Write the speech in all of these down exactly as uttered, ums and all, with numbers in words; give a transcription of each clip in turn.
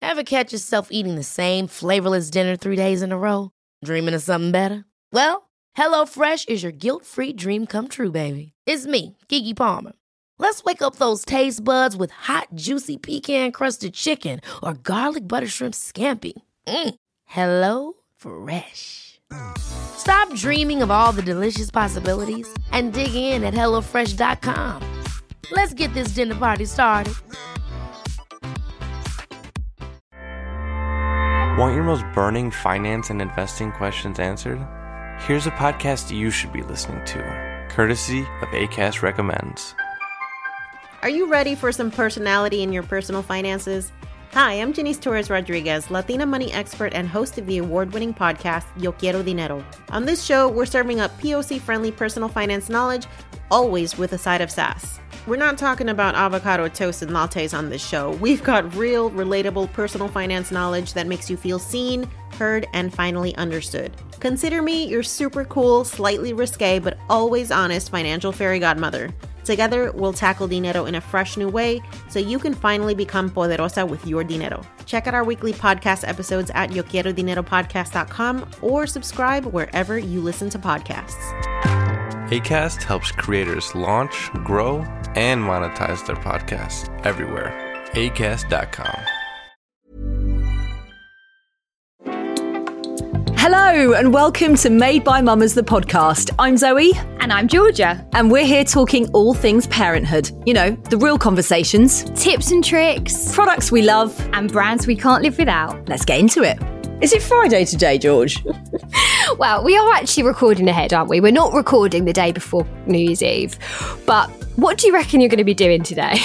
Ever catch yourself eating the same flavorless dinner three days in a row? Dreaming of something better? Well, HelloFresh is your guilt-free dream come true, baby. It's me, Keke Palmer. Let's wake up those taste buds with hot, juicy pecan-crusted chicken or garlic butter shrimp scampi. Mm. Hello Fresh. Stop dreaming of all the delicious possibilities and dig in at hello fresh dot com. Let's get this dinner party started. Want your most burning finance and investing questions answered? Here's a podcast you should be listening to, courtesy of Acast Recommends. Are you ready for some personality in your personal finances? Hi, I'm Janice Torres Rodriguez, Latina money expert and host of the award-winning podcast, Yo Quiero Dinero. On this show, we're serving up P O C-friendly personal finance knowledge, always with a side of sass. We're not talking about avocado toast and lattes on this show. We've got real, relatable personal finance knowledge that makes you feel seen, heard, and finally understood. Consider me your super cool, slightly risque, but always honest financial fairy godmother. Together, we'll tackle dinero in a fresh new way so you can finally become poderosa with your dinero. Check out our weekly podcast episodes at yo quiero dinero podcast dot com or subscribe wherever you listen to podcasts. Acast helps creators launch, grow, and monetize their podcasts everywhere. acast dot com. Hello and welcome to Made by Mamas, the podcast. I'm Zoe. And I'm Georgia. And we're here talking all things parenthood. You know, the real conversations. Tips and tricks. Products we love. And brands we can't live without. Let's get into it. Is it Friday today, George? Well, we are actually recording ahead, aren't we? We're not recording the day before New Year's Eve. But what do you reckon you're going to be doing today?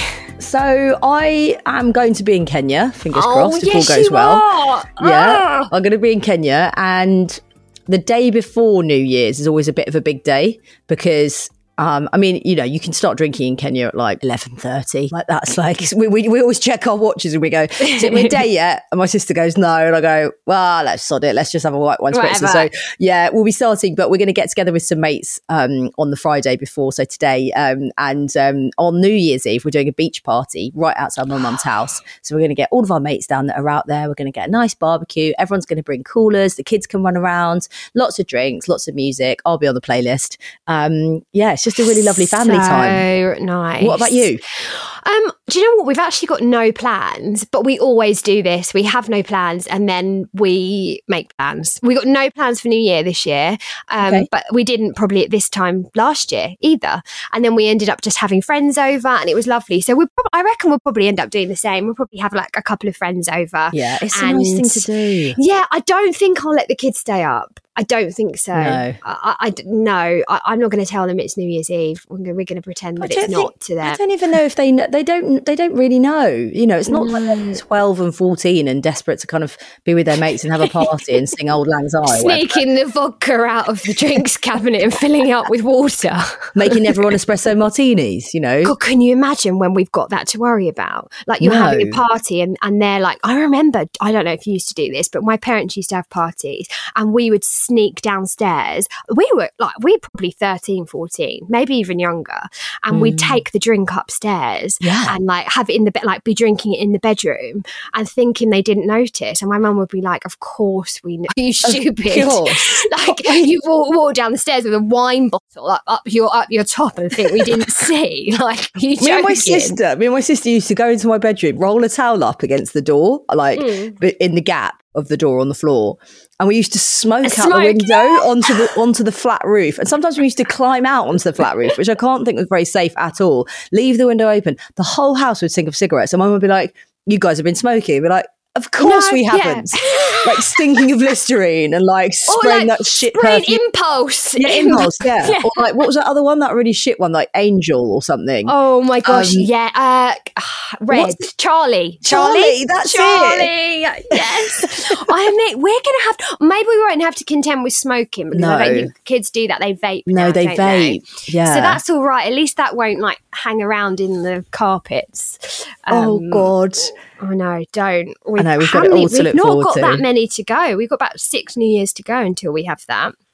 So I am going to be in Kenya, fingers oh, crossed, yes, if all goes you well. Are. Yeah, ah. I'm going to be in Kenya, and the day before New Year's is always a bit of a big day because Um, I mean, you know, you can start drinking in Kenya at like eleven thirty. Like that's like, we, we, we always check our watches and we go, is it midday yet? And my sister goes, no. And I go, well, let's sod it. Let's just have a white wine spritzer. So yeah, we'll be starting, but we're going to get together with some mates um, on the Friday before. So today um, and um, on New Year's Eve, we're doing a beach party right outside my mum's house. So we're going to get all of our mates down that are out there. We're going to get a nice barbecue. Everyone's going to bring coolers. The kids can run around. Lots of drinks, lots of music. I'll be on the playlist. Um, yeah, it's just a really lovely family so time. So nice. What about you? Um, do you know what? We've actually got no plans, but we always do this. We have no plans and then we make plans. We got no plans for New Year this year, um, okay. but we didn't probably at this time last year either. And then we ended up just having friends over and it was lovely. So we, prob- I reckon we'll probably end up doing the same. We'll probably have like a couple of friends over. Yeah, it's a and, nice thing to do. Yeah, I don't think I'll let the kids stay up. I don't think so. No, I, I, no, I, I'm not going to tell them it's New Year's Eve. We're going, we're going to pretend that it's not to them. I don't even know if they know, they don't they don't really know. You know, it's not mm. like they're twelve and fourteen and desperate to kind of be with their mates and have a party and sing Auld Lang Syne. Sneaking the vodka out of the drinks cabinet and filling it up with water. Making everyone espresso martinis, you know. God, can you imagine when we've got that to worry about? Like you're no. having a party and, and they're like, I remember, I don't know if you used to do this, but my parents used to have parties and we would sneak downstairs. We were like, we were probably thirteen, fourteen, maybe even younger. And mm. we'd take the drink upstairs yeah. and like have it in the bed, like be drinking it in the bedroom and thinking they didn't notice. And my mum would be like, of course we know. Are you stupid? Like you walk, walk down the stairs with a wine bottle up, up your up your top and think we didn't see. Like you joking? Me and my sister, me and my sister used to go into my bedroom, roll a towel up against the door, like mm. in the gap of the door on the floor, and we used to smoke out smoke, the window yeah. onto the onto the flat roof. And sometimes we used to climb out onto the flat roof, which I can't think was very safe at all. Leave the window open. The whole house would stink of cigarettes. And mum would be like, "You guys have been smoking." We're like, "Of course no, we haven't." Yeah. Like stinking of Listerine and like spraying like that shit spraying perfume. Impulse. Yeah, Impulse, yeah. yeah. Or like, what was that other one? That really shit one, like Angel or something. Oh my gosh, um, yeah. Uh, Red. Charlie. Charlie. Charlie, that's Charlie. it. Yes. I admit, we're going to have to, maybe we won't have to contend with smoking because no. I don't think kids do that. They vape No, now, they don't vape. They? Yeah. So that's all right. At least that won't like hang around in the carpets. Um, oh, God. Oh no, don't. We've, I know, we've got it all to look We've not forward got to. that many to go. We've got about six New Years to go until we have that.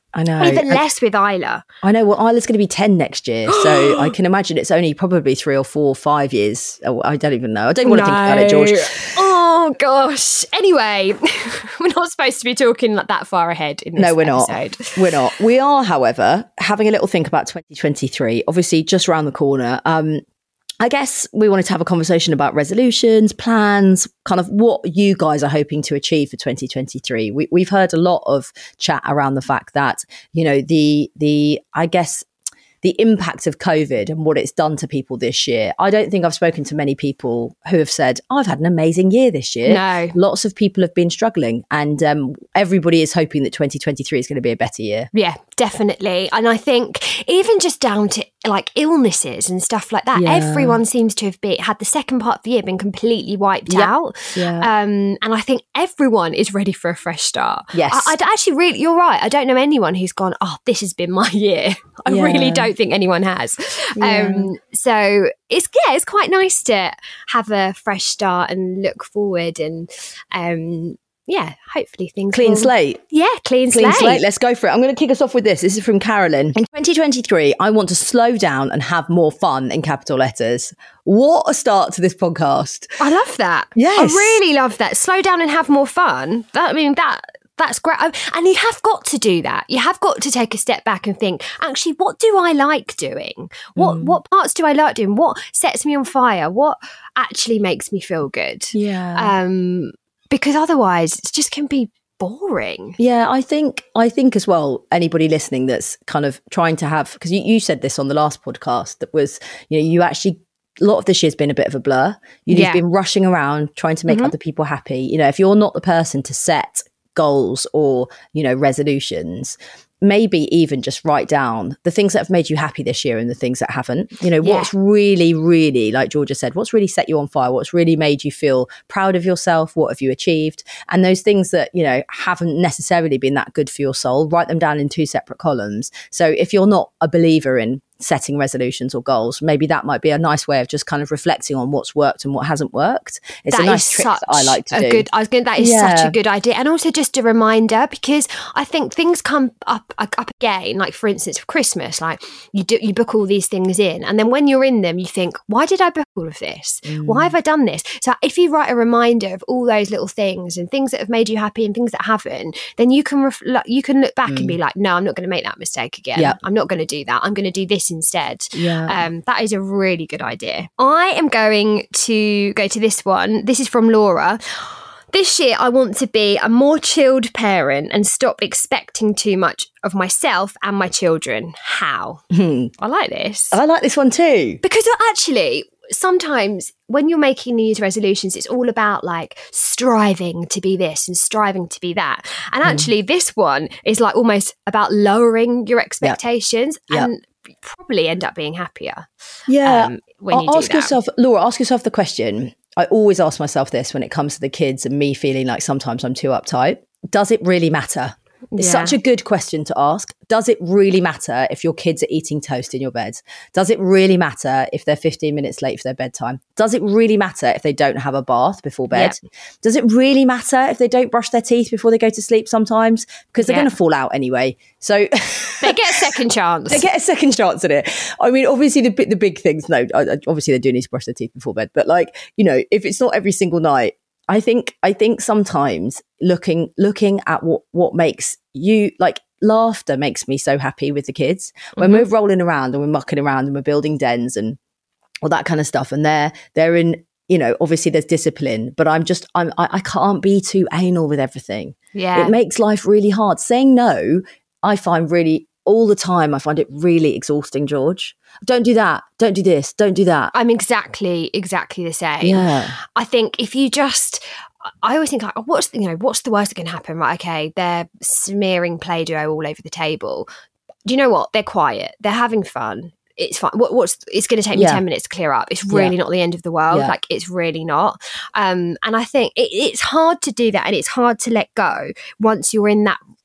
I know. Even I, less with Isla. I know. Well, Isla's going to be ten next year. So I can imagine it's only probably three or four or five years. Oh, I don't even know. I don't want to no. think about it, George. Oh, gosh. Anyway, we're not supposed to be talking like that far ahead in this No, we're episode. not. We're not. We are, however, having a little think about twenty twenty-three. Obviously, just around the corner. Um, I guess we wanted to have a conversation about resolutions, plans, kind of what you guys are hoping to achieve for twenty twenty-three. We, we've heard a lot of chat around the fact that, you know, the, the, I guess, the impact of COVID and what it's done to people this year. I don't think I've spoken to many people who have said, oh, I've had an amazing year this year. No. Lots of people have been struggling, and um, everybody is hoping that twenty twenty-three is going to be a better year. Yeah, definitely. And I think even just down to like illnesses and stuff like that, Yeah. everyone seems to have been, had the second part of the year been completely wiped Yep. out. Yeah. Um, and I think everyone is ready for a fresh start. Yes. I, I'd actually really, you're right. I don't know anyone who's gone, oh, this has been my year. I Yeah. really don't think anyone has. Yeah. Um, so it's, yeah, it's quite nice to have a fresh start and look forward and, um, yeah, hopefully things Clean will- slate. Yeah, clean, Clean slate. slate. Let's go for it. I'm going to kick us off with this. This is from Carolyn. In twenty twenty-three, I want to slow down and have more fun in capital letters. What a start to this podcast. I love that. Yes. I really love that. Slow down and have more fun. That, I mean, that that's great. I- And you have got to do that. You have got to take a step back and think, actually, what do I like doing? What Mm. what parts do I like doing? What sets me on fire? What actually makes me feel good? Yeah. Um, because otherwise, it just can be boring. Yeah, I think I think as well, anybody listening that's kind of trying to have, because you, you said this on the last podcast, that was, you know, you actually, a lot of this year's been a bit of a blur. You've Yeah. been rushing around trying to make Mhm. other people happy. You know, if you're not the person to set goals or, you know, resolutions, maybe even just write down the things that have made you happy this year and the things that haven't. You know, Yeah. what's really, really, like Georgia said, what's really set you on fire? What's really made you feel proud of yourself? What have you achieved? And those things that, you know, haven't necessarily been that good for your soul, write them down in two separate columns. So if you're not a believer in setting resolutions or goals, maybe that might be a nice way of just kind of reflecting on what's worked and what hasn't worked. It's That a nice is trick such that I like to a do. good. I was going. That is Yeah. such a good idea, and also just a reminder, because I think things come up up again. Like for instance, for Christmas, like you do you book all these things in, and then when you're in them, you think, why did I book all of this? Mm. Why have I done this? So if you write a reminder of all those little things and things that have made you happy and things that haven't, then you can ref- like, you can look back and be like, no, I'm not going to make that mistake again. Yeah. I'm not going to do that. I'm going to do this instead. Yeah. Um, that is a really good idea. I am going to go to this one. This is from Laura. This year, I want to be a more chilled parent and stop expecting too much of myself and my children. How? I like this. I like this one too. Because actually, sometimes when you're making New Year's resolutions, it's all about like striving to be this and striving to be that. And actually, this one is like almost about lowering your expectations Yep. and probably end up being happier. Yeah. um, when you do ask that. yourself, Laura, ask yourself the question. I always ask myself this when it comes to the kids and me feeling like sometimes I'm too uptight. Does it really matter? It's Yeah. such a good question to ask. Does it really matter if your kids are eating toast in your bed? Does it really matter if they're fifteen minutes late for their bedtime? Does it really matter if they don't have a bath before bed? Does it really matter if they don't brush their teeth before they go to sleep sometimes? Because they're Yeah. going to fall out anyway. So They get a second chance. they get a second chance at it. I mean, obviously the bi- the big things, no, I- I- obviously they do need to brush their teeth before bed. But like, you know, if it's not every single night, I think I think sometimes looking looking at what what makes you, like, laughter makes me so happy with the kids when Mm-hmm. we're rolling around and we're mucking around and we're building dens and all that kind of stuff, and they're they're in, you know, obviously there's discipline, but I'm just I'm I, I can't be too anal with everything. Yeah. It makes life really hard. Saying no, I find really all the time. I find it really exhausting. George, don't do that. Don't do this. Don't do that. I'm exactly, exactly the same. Yeah. I think if you just, I always think, like, oh, what's the, you know, what's the worst that can happen? Right? Okay, they're smearing Play-Doh all over the table. Do you know what? They're quiet. They're having fun. It's fine. What, what's it's going to take me Yeah. ten minutes to clear up. It's really Yeah. not the end of the world. Yeah. Like, it's really not. Um, and I think it, it's hard to do that, and it's hard to let go once you're in that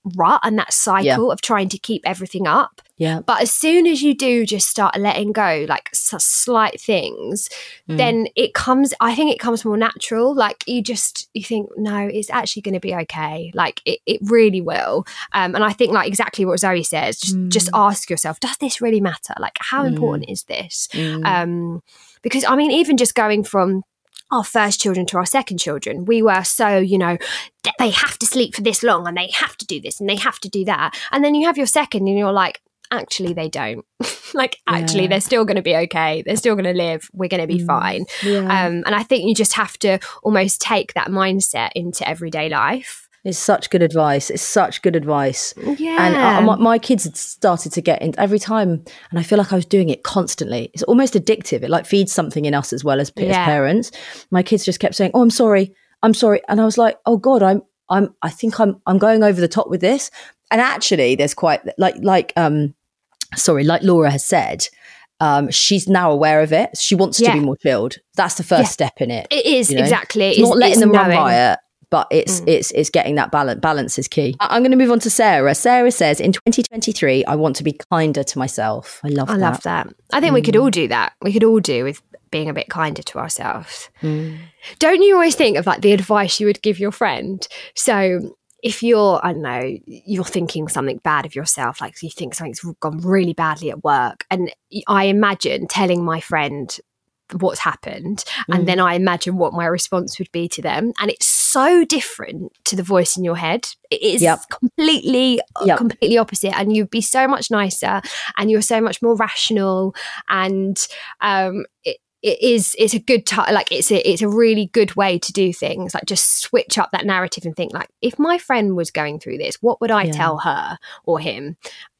rut and that cycle Yeah. of trying to keep everything up. Yeah. But as soon as you do just start letting go, like s- slight things, Mm. then it comes, I think it comes more natural. Like you just, you think, no, it's actually going to be okay. Like it, it really will. Um, and I think like exactly what Zoe says, just, Mm. just ask yourself, does this really matter? Like how Mm. important is this? Mm. Um, because I mean, even just going from our first children to our second children, we were so, you know, th- they have to sleep for this long and they have to do this and they have to do that. And then you have your second and you're like, actually, they don't. Like, actually, Yeah. they're still going to be okay. They're still going to live. We're going to be Mm. fine. Yeah. Um, and I think you just have to almost take that mindset into everyday life. It's such good advice. It's such good advice. Yeah. And uh, my, my kids had started to get in every time, and I feel like I was doing it constantly. It's almost addictive. It like feeds something in us as well as, as Yeah. parents. My kids just kept saying, "Oh, I'm sorry, I'm sorry," and I was like, "Oh God, I'm, I'm, I think I'm, I'm going over the top with this." And actually, there's quite like, like, um, sorry, like Laura has said, um, she's now aware of it. She wants Yeah. to be more chilled. That's the first Yeah. step in it. It is, you know? exactly. It's not letting it's them run knowing. riot. But it's Mm. it's it's getting that balance. Balance is key. I- I'm going to move on to Sarah. Sarah says, in twenty twenty-three, I want to be kinder to myself. I love I that. love that. I think we could all do that. We could all do with being a bit kinder to ourselves. Mm. Don't you always think of like the advice you would give your friend? So if you're, I don't know, you're thinking something bad of yourself, like you think something's gone really badly at work. And I imagine telling my friend what's happened, Mm. and then I imagine what my response would be to them. And it's so different to the voice in your head. It is Yep. completely, Yep. completely opposite. And you'd be so much nicer and you're so much more rational. And um, it, it is, it's a good time. Like it's a, it's a really good way to do things. Like just switch up that narrative and think like, if my friend was going through this, what would I Yeah. tell her or him?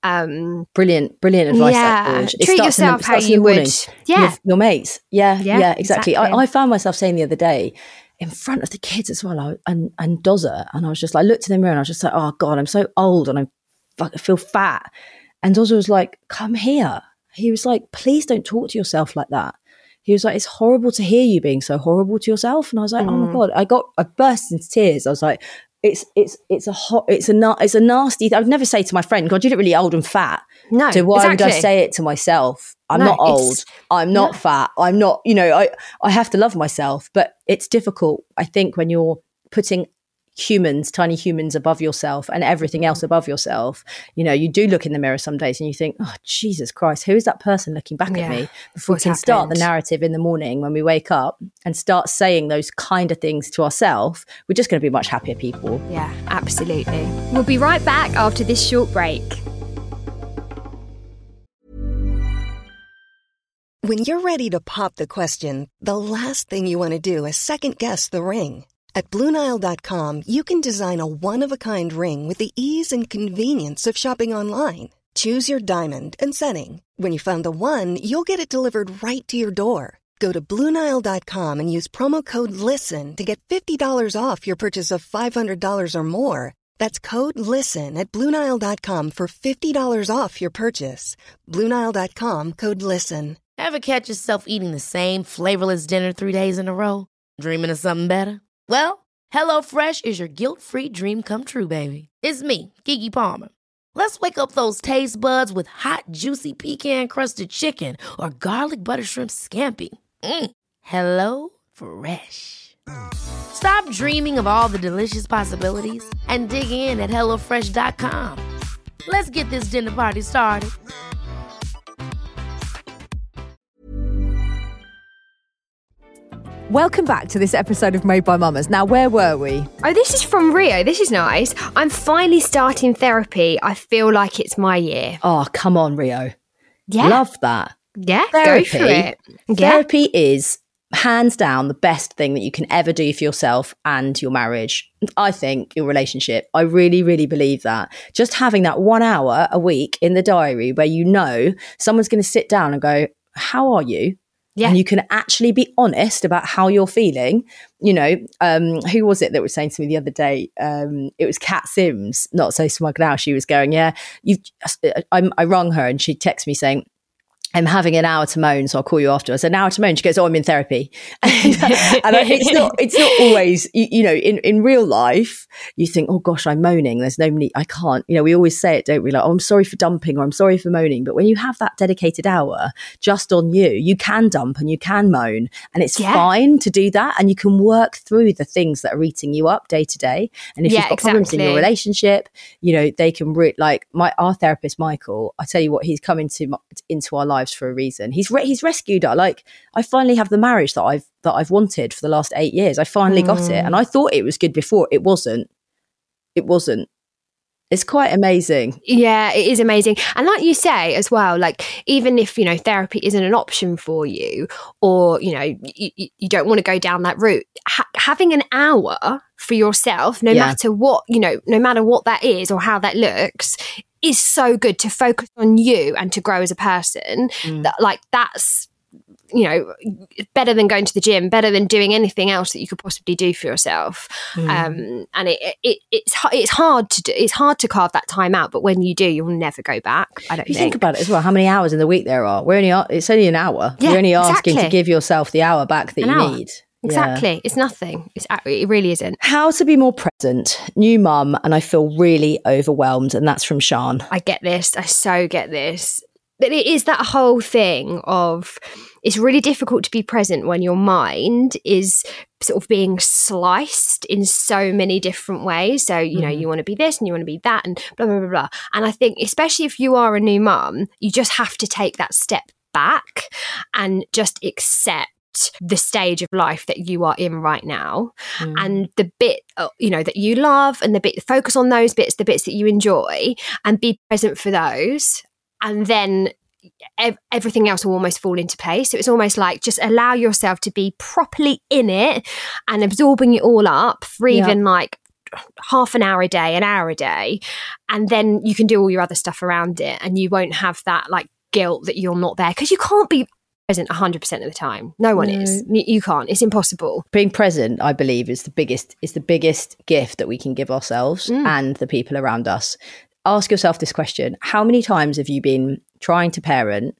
Um, Brilliant, brilliant advice. yeah, that, George. It treat starts in the- yourself how starts in you the would. morning. Yeah. Your, your mates. Yeah, Yeah, yeah, exactly. exactly. I, I found myself saying the other day in front of the kids as well, I, and and Dozer, and I was just like, I looked in the mirror and I was just like, oh God, I'm so old and I fuck- I feel fat. And Dozer was like, come here. He was like, please don't talk to yourself like that. He was like, it's horrible to hear you being so horrible to yourself. And I was like, oh my Mm. God, I got, I burst into tears. I was like, it's, it's, it's a hot, it's a, na- it's a nasty, I would never say to my friend, God, you look really old and fat. No, So why would I exactly. say it to myself? I'm No, not it's- old. I'm not no. fat. I'm not, you know, I, I have to love myself, but it's difficult. I think when you're putting humans, tiny humans above yourself and everything else above yourself, you know, you do look in the mirror some days and you think, oh, Jesus Christ, who is that person looking back Yeah. at me? Before we What's can start the happened? narrative in the morning when we wake up and start saying those kind of things to ourselves, we're just going to be much happier people. Yeah, absolutely. We'll be right back after this short break. When you're ready to pop the question, the last thing you want to do is second-guess the ring. At Blue Nile dot com, you can design a one-of-a-kind ring with the ease and convenience of shopping online. Choose your diamond and setting. When you find the one, you'll get it delivered right to your door. Go to Blue Nile dot com and use promo code LISTEN to get fifty dollars off your purchase of five hundred dollars or more. That's code LISTEN at Blue Nile dot com for fifty dollars off your purchase. Blue Nile dot com, code LISTEN. Ever catch yourself eating the same flavorless dinner three days in a row? Dreaming of something better? Well, HelloFresh is your guilt-free dream come true, baby. It's me, Keke Palmer. Let's wake up those taste buds with hot, juicy pecan-crusted chicken or garlic butter shrimp scampi. Mm. Hello Fresh. Stop dreaming of all the delicious possibilities and dig in at hello fresh dot com. Let's get this dinner party started. Welcome back to this episode of Made by Mamas. Now, where were we? Oh, this is from Rio. This is nice. I'm finally starting therapy. I feel like it's my year. Oh, come on, Rio. Yeah. Love that. Yeah, Therapy. go for it. Yeah. Therapy is hands down the best thing that you can ever do for yourself and your marriage. I think your relationship. I really, really believe that. Just having that one hour a week in the diary where you know someone's going to sit down and go, how are you? Yeah. And you can actually be honest about how you're feeling. You know, um, who was it that was saying to me the other day? Um, it was Kat Sims, not so smug now. She was going, yeah, you. I, I rung her and she texted me saying, I'm having an hour to moan, so I'll call you afterwards. An hour to moan. She goes, oh, I'm in therapy. and I, it's not it's not always, you, you know, in, in real life, you think, oh gosh, I'm moaning. There's no need, I can't. You know, we always say it, don't we? Like, oh, I'm sorry for dumping or I'm sorry for moaning. But when you have that dedicated hour just on you, you can dump and you can moan. And it's yeah. fine to do that. And you can work through the things that are eating you up day to day. And if yeah, you've got exactly. problems in your relationship, you know, they can, re- like my our therapist, Michael, I tell you what, he's come into, my, into our lives for a reason. He's re- he's rescued her. Like, I finally have the marriage that I've that I've wanted for the last eight years. I finally mm. got it, and I thought it was good before. It wasn't. It wasn't. It's quite amazing. Yeah, it is amazing. And like you say as well, like even if, you know, therapy isn't an option for you, or, you know, you, you don't want to go down that route, ha- having an hour for yourself, no yeah. matter what, you know, no matter what that is or how that looks, is so good to focus on you and to grow as a person. Mm. That, like, that's, you know, better than going to the gym, better than doing anything else that you could possibly do for yourself. Mm. Um, and it, it it's it's hard to do. It's hard to carve that time out, but when you do, you'll never go back. I don't you think. think about it as well. How many hours in the week there are? We're only it's only an hour. Yeah, You're only asking exactly. to give yourself the hour back that an you hour. need. Exactly. Yeah. It's nothing. It's it really isn't. How to be more present. New mum, and I feel really overwhelmed. And that's from Sian. I get this. I so get this. But it is that whole thing of, it's really difficult to be present when your mind is sort of being sliced in so many different ways. So, you know, mm. you want to be this and you want to be that and blah, blah, blah, blah. And I think, especially if you are a new mum, you just have to take that step back and just accept the stage of life that you are in right now, mm. and the bit, you know, that you love, and the bit, focus on those bits, the bits that you enjoy, and be present for those. And then ev- everything else will almost fall into place. So it's almost like just allow yourself to be properly in it and absorbing it all up for even yeah. like half an hour a day, an hour a day. And then you can do all your other stuff around it, and you won't have that like guilt that you're not there, because you can't be present one hundred percent of the time. No one no. is. You can't. It's impossible. Being present, I believe, is the biggest is the biggest gift that we can give ourselves mm. and the people around us. Ask yourself this question. How many times have you been trying to parent,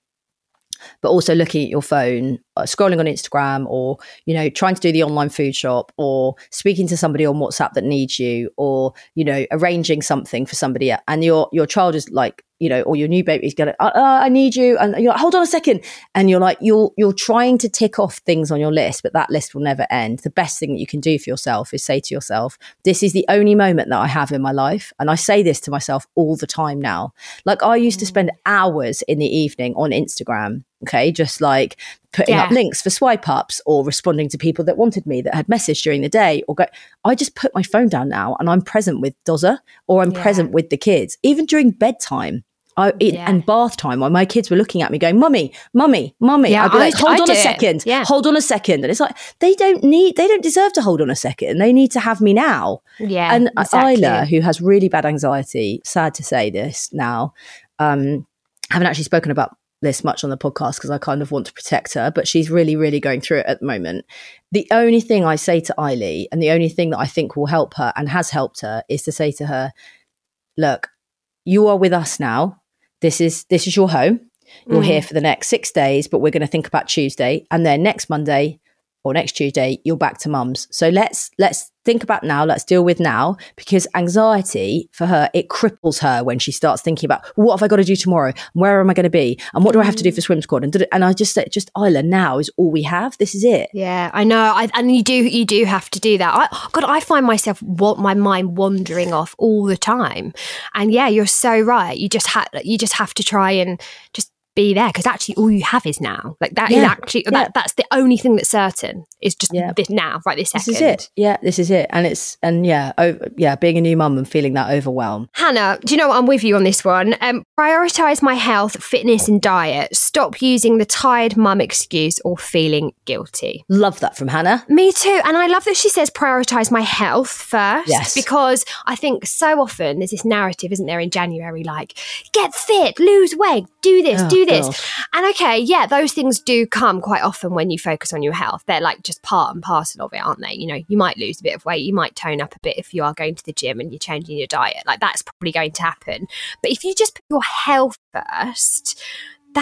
but also looking at your phone, uh, scrolling on Instagram, or, you know, trying to do the online food shop, or speaking to somebody on WhatsApp that needs you, or, you know, arranging something for somebody, and your your child is like, you know, or your new baby's going, uh, uh, I need you. And you're like, hold on a second. And you're like, you're, you're trying to tick off things on your list, but that list will never end. The best thing that you can do for yourself is say to yourself, this is the only moment that I have in my life. And I say this to myself all the time now. Like, I used to spend hours in the evening on Instagram. Okay. Just like putting yeah. up links for swipe ups, or responding to people that wanted me, that had messaged during the day, or go, I just put my phone down now and I'm present with Doza, or I'm yeah. present with the kids, even during bedtime. I, it, yeah. and bath time, when my kids were looking at me going, mummy, mummy, mummy, yeah, I'd be like, hold I on a second, yeah. hold on a second. And it's like, they don't need, they don't deserve to hold on a second. They need to have me now. Yeah. And exactly. Isla, who has really bad anxiety, sad to say this now, um, I haven't actually spoken about this much on the podcast because I kind of want to protect her, but she's really, really going through it at the moment. The only thing I say to Eiley, and the only thing that I think will help her and has helped her, is to say to her, look, you are with us now. This is this is your home. You're mm. here for the next six days, but we're going to think about Tuesday, and then next Monday or next Tuesday, you're back to mum's. So let's let's think about now. Let's deal with now, because anxiety for her, it cripples her when she starts thinking about, well, what have I got to do tomorrow? Where am I going to be? And what do I have to do for swim squad? And and I just say, just Isla, now is all we have. This is it. Yeah, I know. I, and you do you do have to do that. I, God, I find myself what my mind wandering off all the time. And yeah, you're so right. You just have you just have to try and just be there, because actually all you have is now. Like that yeah. is actually yeah. that, that's the only thing that's certain, is just yeah. this now, right this second. This is it. Yeah, this is it. And it's and yeah, over, yeah, being a new mum and feeling that overwhelm. Hannah, do you know what? I'm with you on this one. Um, prioritize my health, fitness, and diet. Stop using the tired mum excuse or feeling guilty. Love that from Hannah. Me too. And I love that she says prioritize my health first. Yes. Because I think so often there's this narrative, isn't there, in January, like, get fit, lose weight, do this, oh. do this. Gosh. And okay, yeah, those things do come quite often when you focus on your health. They're like just part and parcel of it, aren't they? You know, you might lose a bit of weight, you might tone up a bit if you are going to the gym and you're changing your diet. Like, that's probably going to happen. But if you just put your health first, that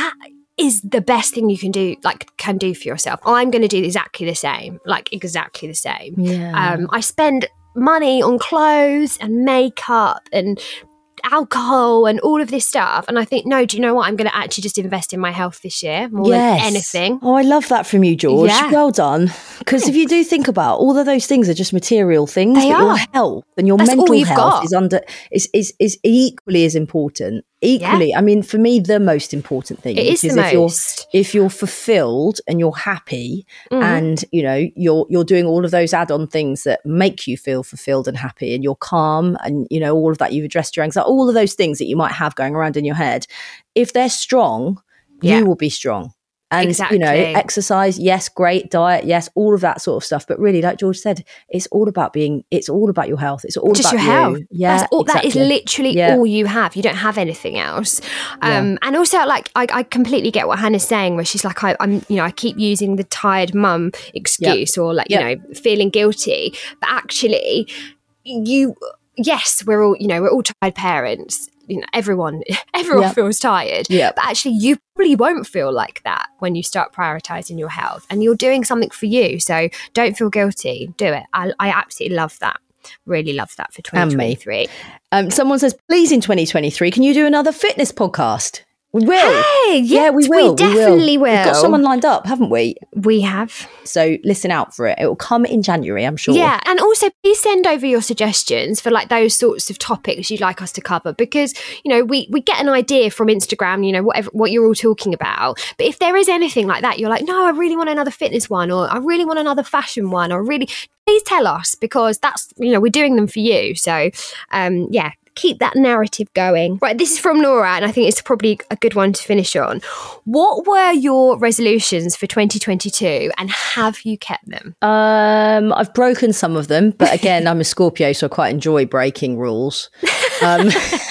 is the best thing you can do, like can do for yourself. I'm going to do exactly the same, like exactly the same. Yeah. Um, I spend money on clothes and makeup and alcohol and all of this stuff, and I think, no, do you know what, I'm going to actually just invest in my health this year more yes. than anything. Oh, I love that from you, George. Yeah. Well done. Because if you do think about, all of those things are just material things, They but are. your health and your That's all mental you've health got. is under is, is is equally as important. Equally, Yeah. I mean, for me, the most important thing It is is the if you're most. if you're fulfilled and you're happy, Mm. and you know you're you're doing all of those add-on things that make you feel fulfilled and happy, and you're calm, and you know all of that, you've addressed your anxiety, all of those things that you might have going around in your head. If they're strong, Yeah. you will be strong. And, Exactly. you know, exercise, yes, great, diet, yes, all of that sort of stuff. But really, like George said, it's all about being, it's all about your health. It's all Just about your you. health. Yeah, That's all, That is exactly. literally Yeah. all you have. You don't have anything else. Um, And also, like, I, I completely get what Hannah's saying, where she's like, I, I'm, you know, I keep using the tired mum excuse, or like, you Yep. know, feeling guilty. But actually, you, yes, we're all, you know, we're all tired parents. You know, everyone, everyone Yep. feels tired. Yep. But actually, you probably won't feel like that when you start prioritizing your health, and you're doing something for you. So don't feel guilty. Do it. I, I absolutely love that. Really love that for And twenty me. twenty-three. Um, someone says, please, in twenty twenty-three, can you do another fitness podcast? We will. Hey, yeah, yes, we we will. definitely We've got will. someone lined up, haven't we? We have. So listen out for it. It will come in January, I'm sure. Yeah. And also, please send over your suggestions for like those sorts of topics you'd like us to cover, because, you know, we, we get an idea from Instagram, you know, whatever, what you're all talking about. But if there is anything like that, you're like, no, I really want another fitness one, or I really want another fashion one, or really, please tell us, because that's, you know, we're doing them for you. So, um, yeah. Keep that narrative going. Right, this is from Laura, and I think it's probably a good one to finish on. What were your resolutions for twenty twenty-two, and have you kept them? Um, I've broken some of them, but again, I'm a Scorpio, so I quite enjoy breaking rules. Um,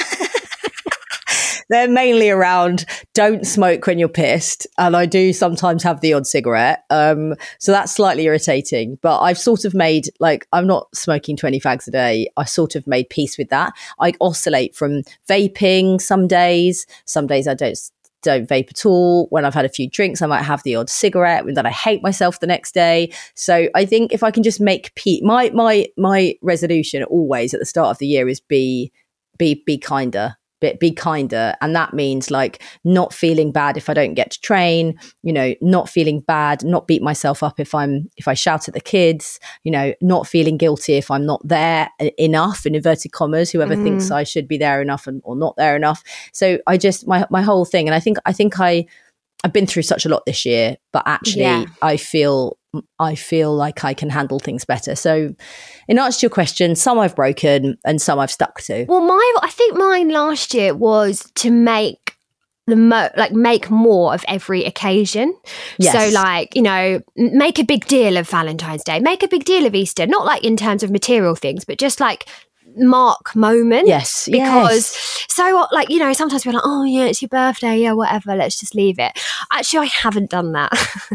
they're mainly around don't smoke when you're pissed, and I do sometimes have the odd cigarette. Um, so that's slightly irritating, but I've sort of made, like, I'm not smoking twenty fags a day. I sort of made peace with that. I oscillate from vaping some days, some days I don't don't vape at all. When I've had a few drinks, I might have the odd cigarette, and then I hate myself the next day. So I think if I can just make peace, my my my resolution always at the start of the year is be be be kinder. Be, be kinder, and that means like not feeling bad if I don't get to train, you know, not feeling bad, not beat myself up if I'm if I shout at the kids, you know, not feeling guilty if I'm not there enough, in inverted commas, whoever mm. thinks I should be there enough and, or not there enough. So I just my my whole thing, and I think I think I I've been through such a lot this year, but actually yeah. I feel I feel like I can handle things better. So in answer to your question, some I've broken and some I've stuck to. Well, my I think mine last year was to make the mo like make more of every occasion. Yes. So like, you know, make a big deal of Valentine's Day, make a big deal of Easter, not like in terms of material things, but just like mark moments. Yes, because yes. so like, you know, sometimes we're like, oh yeah, it's your birthday, yeah, whatever, let's just leave it. Actually, I haven't done that.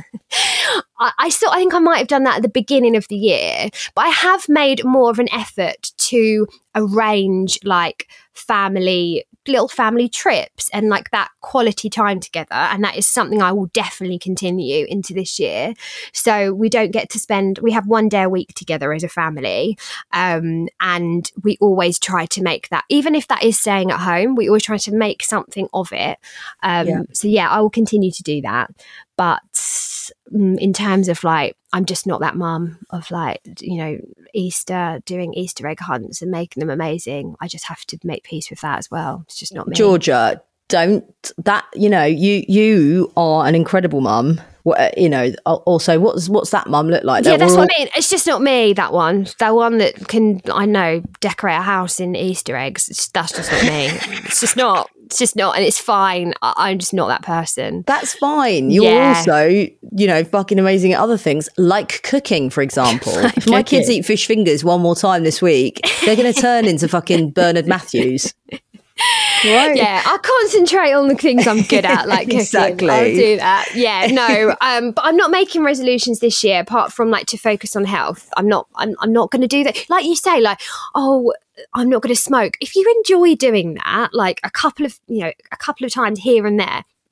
I, I still I think I might have done that at the beginning of the year, but I have made more of an effort to arrange like family little family trips and like that quality time together, and that is something I will definitely continue into this year. So we don't get to spend we have one day a week together as a family, um, and we always try to make that, even if that is staying at home, we always try to make something of it. Um, yeah. So yeah, I will continue to do that. But um, in terms of like, I'm just not that mum of like, you know, Easter, doing Easter egg hunts and making them amazing. I just have to make peace with that as well. It's just not me. Georgia, don't that, you know, you you are an incredible mum. What, you know, also, what's what's that mum look like? Yeah, They're that's all... what I mean. It's just not me, that one. The one that can, I know, decorate a house in Easter eggs. It's, that's just not me. It's just not. It's just not. And it's fine. I, I'm just not that person. That's fine. You're yeah. also, you know, fucking amazing at other things, like cooking, for example. like if my cooking. kids eat fish fingers one more time this week, they're going to turn into fucking Bernard Matthews. Right. Yeah, I'll concentrate on the things I'm good at, like cooking. Exactly. I'll do that. Yeah, no, um, but I'm not making resolutions this year, apart from like to focus on health. I'm not. I'm. I'm not going to do that. Like you say, like, oh, I'm not going to smoke. If you enjoy doing that, like a couple of, you know, a couple of times here and there,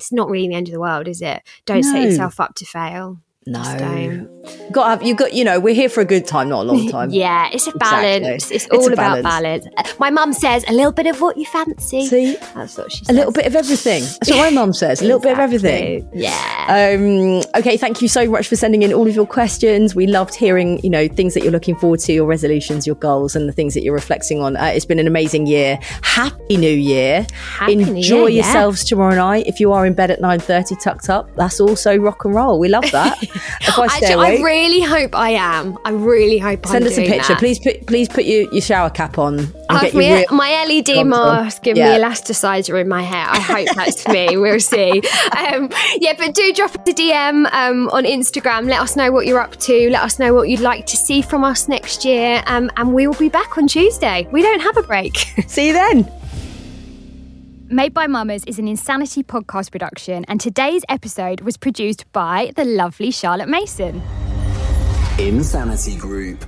it's not really the end of the world, is it? Don't No. set yourself up to fail. No, Just don't. got to have you got you know we're here for a good time, not a long time. Yeah, it's a balance. Exactly. It's It's all a about balance. balance. My mum says a little bit of what you fancy. See, That's what she says. a little bit of everything. That's what my mum says. A little bit of everything. Yeah. Um, okay, thank you so much for sending in all of your questions. We loved hearing, you know, things that you're looking forward to, your resolutions, your goals, and the things that you're reflecting on. Uh, it's been an amazing year. Happy New Year. Happy New Enjoy Year, yeah. yourselves tomorrow night. If you are in bed at nine thirty tucked up, that's also rock and roll. We love that. If I stay Actually, awake, I really hope I am. I really hope send I'm us a doing picture. that. Please put please put your, your shower cap on. And I get have your my, real- my L E D Johnson. mask and Yeah. the elasticizer in my hair. I hope that's me. We'll see. Um, yeah, but do drop us a D M um, on Instagram. Let us know what you're up to. Let us know what you'd like to see from us next year. Um, and we will be back on Tuesday. We don't have a break. See you then. Made by Mamas is an Insanity podcast production, and today's episode was produced by the lovely Charlotte Mason. Insanity Group.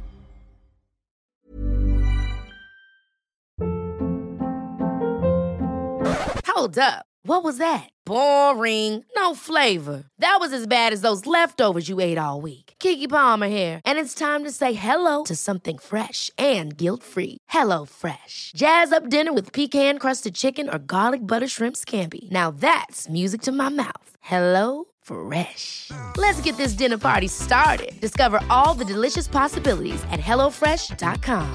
Hold up. What was that? Boring. No flavor. That was as bad as those leftovers you ate all week. Keke Palmer here, and it's time to say hello to something fresh and guilt-free. Hello Fresh. Jazz up dinner with pecan-crusted chicken or garlic butter shrimp scampi. Now that's music to my mouth. Hello Fresh. Let's get this dinner party started. Discover all the delicious possibilities at hello fresh dot com.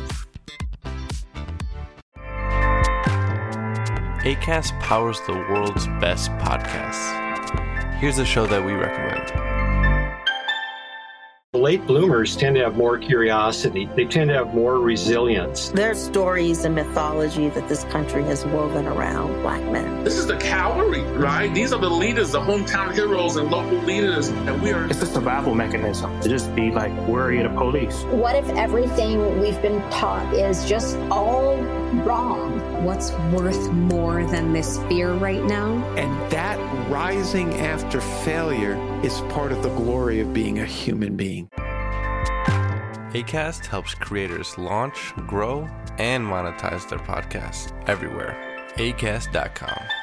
Acast powers the world's best podcasts. Here's a show that we recommend. Late bloomers tend to have more curiosity. They tend to have more resilience. There's stories and mythology that this country has woven around Black men. This is the cavalry, right? These are the leaders, the hometown heroes and local leaders. And we are. It's a survival mechanism to just be like worried of police. What if everything we've been taught is just all wrong? What's worth more than this fear right now? And that rising after failure is part of the glory of being a human being. Acast helps creators launch, grow, and monetize their podcasts everywhere. acast dot com.